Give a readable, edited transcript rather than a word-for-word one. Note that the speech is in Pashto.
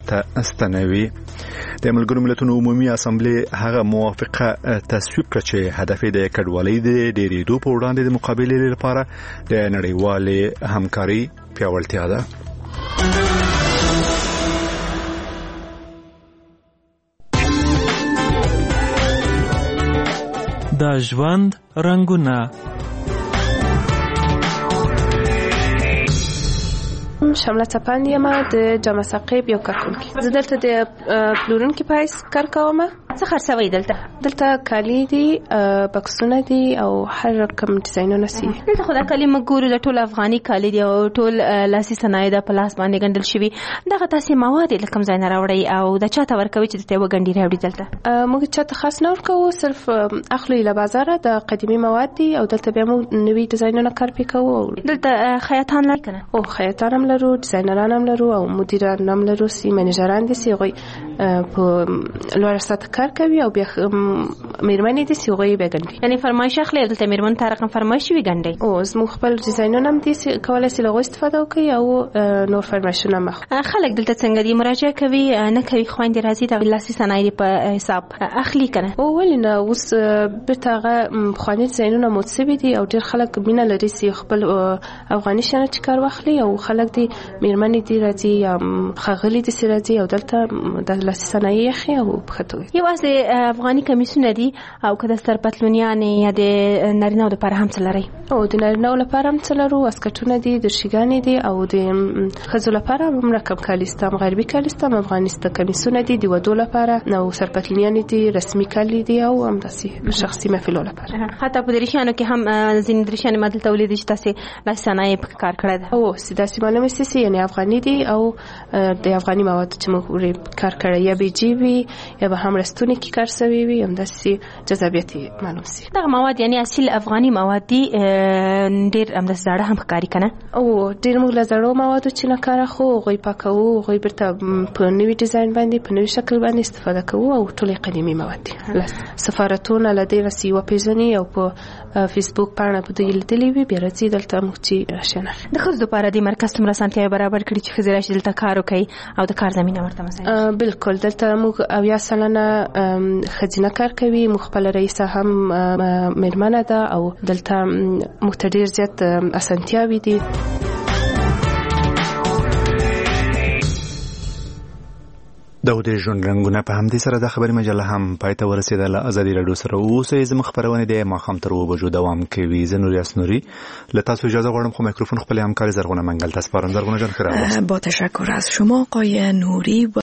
ته ستنوي. د ملګرو ملتونو عمومي اسامبلې هغه موافقه تصویب کړه چې هدف د کډوالۍ د ډېرېدو په وړاندې د مقابلې لپاره د نړیوالې همکاري پیاوړتیا ده. د ژوند رنگونه. شمله چپاند یم د جامع ثقیب یو کارکونکي. زه دلته د پلورونکي په حیث کار کوم. څه خرڅوي دلته؟ دلته کالي دي، بکسونه دي او هر رقم ډیزاینونه سي. دلته خو دا کالي موږ ګورو د ټول افغاني کالي دي او ټول لاسي صنایع د پلاس باندې ګنډل شوي. دغه تاسې مواد له کوم ځای نه راوړئ او د چاته ورکوي چې دلته وګنډي راوړي دلته؟ موږ چاته خاص نه ورکوو، صرف اخلو له بازاره د قدیمي مواد دي او دلته بیا موږ نوي ډیزاینونه کار پې کوو. دلته خیاطان لري که نه؟ او خیاطان هم لرو، ډیزاینران هم لرو او مدیران هم لرو. سی منیجران دي سی هغوی په لوړه سطح کار کوي او بیا میرمنې دي سی هغوی بیا ګنډي. یعنې فرمایش اخلي دلته میرمن ته رقم فرمایش وي ګنډي؟ او زموږ خپل ډیزاینونه هم دي کولی سي له هغوی استفاده وکړي او نور فرمایشونه هم اخلي. خلک دلته څنګه دي؟ مراجعه کوي نه کوي؟ خویندې راځي د لاسي صنایع په حساب اخلي که نه؟ او ولې نه، اوس بېرته هغه پخواني ډیزاینونه مود سوي دي او ډېر خلک مینه لري چې خپل افغاني شیانه چې کار واخلي او خلک دي میرمنې دي راځي یا ښاغلي دي چې راځي او دلته د لاسي صنایع اخلي او په ښه توګه. یوازې افغاني کمیسونه دي او که د ستر پتلونیانې یا د نارینه‌و دپاره هم څه لرئ؟ او د نارینه‌و لپاره هم څه لرو، اسکټونه دي، درشیګانې دي او د ښځو لپاره هم رقم کالي سته، هم غربي کالي سته، هم افغاني سته. کمیسونه دي د ودو لپاره او سرپتلونیانې دي، رسمي کالي دي او همداسې شخصي محفلو لپاره. حتی په دریشیانو کې هم ځینې دریشیانې ما دلته ولیدې چې تاسې لاسي صنایع پکې کار کړی ده. او داسې معلومې سي یعنې افغاني دي او د افغاني مواد چې موږ کار کړی یا بیجی وي یا به هم رستونی کې کار سوي وي، همداسې جذابیت معلوم سي. دغه مواد یعنې اصیل افغاني مواد دي، ډېر همداسې زاړه هم ښکاري که نه؟ او ډېر موږ له زړو موادو چې نه کار اخلو، هغوی پاکوو، هغوی بیرته په نوي ډیزاین باندې په نوي شکل باندې استفاده کوو او ټولې قدیمي مواد دي. سفارتونه له دې رسي وپېژني او په فیسبوک پاڼه په دوی لیدلې وي، بیا راځي دلته موږ چې راشي نه. د ښځو دپاره دې مرکز څومره اسانتیاوې برابر کړي چې ښځې راشي دلته کار وکړي او د کار زمینه ورته مساعد؟ بالکل، دلته موږ 80 سلنه ښځینه کار کوي. موږ خپله رئیسه هم میرمنه ده او دلته موږ ته ډېر زیات اسانتیاوې دي. د ژوند رنګونه په همدې سره د خبري مجله هم پای ته ورسېدله. ازادي راډیو سره اوسئ. زموږ خپرونې د ماښام تر 2 بجو دوام کوي. زه نوري اسنوري له تاسو اجازه غواړم خو میکروفون خپل همکار زرغونه منګل ته سپارم. زرغونه جان ښه راغلاست. با تشکر از شما آقای نوری.